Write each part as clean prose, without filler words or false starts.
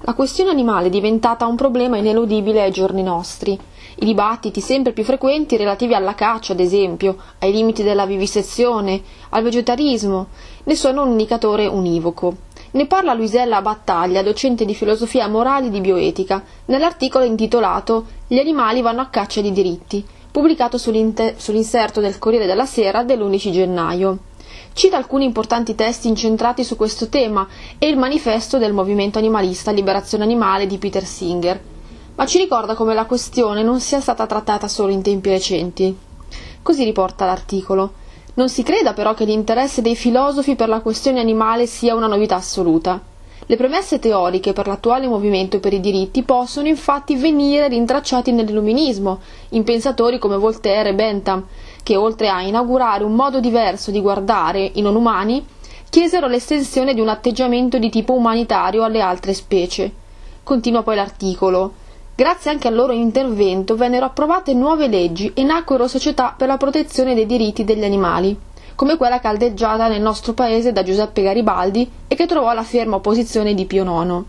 La questione animale è diventata un problema ineludibile ai giorni nostri. I dibattiti sempre più frequenti relativi alla caccia, ad esempio, ai limiti della vivisezione, al vegetarismo, ne sono un indicatore univoco. Ne parla Luisella Battaglia, docente di filosofia morale e di bioetica, nell'articolo intitolato «Gli animali vanno a caccia di diritti», pubblicato sull'inserto del Corriere della Sera dell'11 gennaio. Cita alcuni importanti testi incentrati su questo tema e il manifesto del movimento animalista Liberazione Animale di Peter Singer, ma ci ricorda come la questione non sia stata trattata solo in tempi recenti. Così riporta l'articolo. Non si creda però che l'interesse dei filosofi per la questione animale sia una novità assoluta. Le premesse teoriche per l'attuale movimento per i diritti possono infatti venire rintracciati nell'illuminismo, in pensatori come Voltaire e Bentham, che oltre a inaugurare un modo diverso di guardare i non umani, chiesero l'estensione di un atteggiamento di tipo umanitario alle altre specie. Continua poi l'articolo. Grazie anche al loro intervento vennero approvate nuove leggi e nacquero società per la protezione dei diritti degli animali, come quella caldeggiata nel nostro paese da Giuseppe Garibaldi e che trovò la ferma opposizione di Pio IX.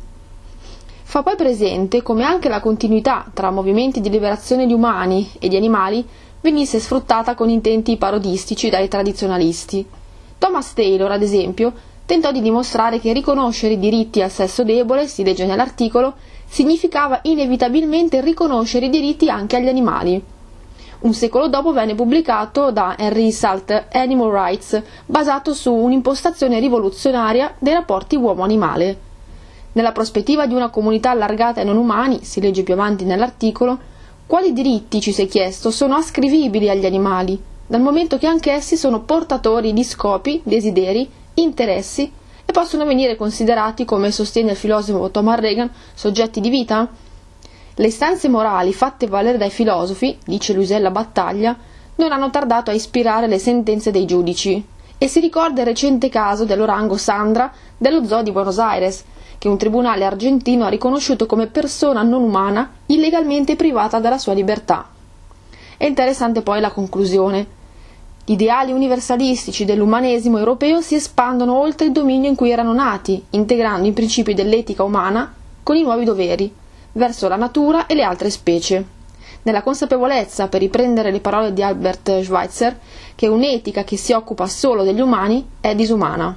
Fa poi presente come anche la continuità tra movimenti di liberazione di umani e di animali venisse sfruttata con intenti parodistici dai tradizionalisti. Thomas Taylor, ad esempio, tentò di dimostrare che riconoscere i diritti al sesso debole, si legge nell'articolo, significava inevitabilmente riconoscere i diritti anche agli animali. Un secolo dopo venne pubblicato da Henry Salt Animal Rights, basato su un'impostazione rivoluzionaria dei rapporti uomo-animale. Nella prospettiva di una comunità allargata ai non umani, si legge più avanti nell'articolo, quali diritti, ci si è chiesto, sono ascrivibili agli animali, dal momento che anch'essi sono portatori di scopi, desideri, interessi e possono venire considerati, come sostiene il filosofo Thomas Regan, soggetti di vita? Le istanze morali fatte valere dai filosofi, dice Luisella Battaglia, non hanno tardato a ispirare le sentenze dei giudici, e si ricorda il recente caso dell'orango Sandra dello zoo di Buenos Aires, che un tribunale argentino ha riconosciuto come persona non umana illegalmente privata della sua libertà. È interessante poi la conclusione. Gli ideali universalistici dell'umanesimo europeo si espandono oltre il dominio in cui erano nati, integrando i principi dell'etica umana con i nuovi doveri, verso la natura e le altre specie, nella consapevolezza, per riprendere le parole di Albert Schweitzer, che un'etica che si occupa solo degli umani è disumana.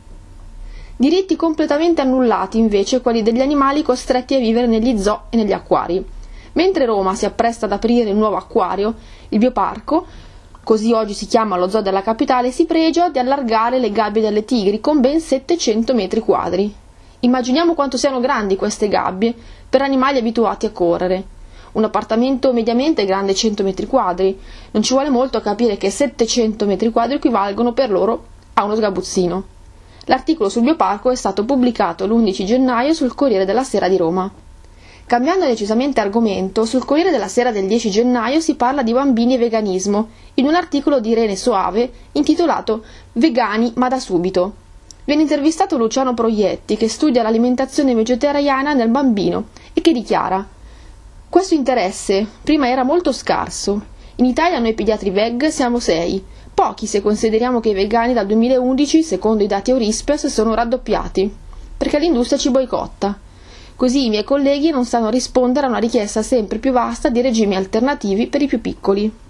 Diritti completamente annullati invece quelli degli animali costretti a vivere negli zoo e negli acquari. Mentre Roma si appresta ad aprire il nuovo acquario, il bioparco, così oggi si chiama lo zoo della capitale, si pregia di allargare le gabbie delle tigri con ben 700 metri quadri. Immaginiamo quanto siano grandi queste gabbie per animali abituati a correre. Un appartamento mediamente è grande 100 metri quadri, non ci vuole molto a capire che 700 metri quadri equivalgono per loro a uno sgabuzzino. L'articolo sul bioparco è stato pubblicato l'11 gennaio sul Corriere della Sera di Roma. Cambiando decisamente argomento, sul Corriere della Sera del 10 gennaio si parla di bambini e veganismo, in un articolo di Irene Soave intitolato «Vegani ma da subito». Viene intervistato Luciano Proietti, che studia l'alimentazione vegetariana nel bambino e che dichiara: «Questo interesse prima era molto scarso. In Italia noi pediatri veg siamo 6. Pochi se consideriamo che i vegani dal 2011, secondo i dati Eurispes, sono raddoppiati, perché l'industria ci boicotta. Così i miei colleghi non sanno rispondere a una richiesta sempre più vasta di regimi alternativi per i più piccoli».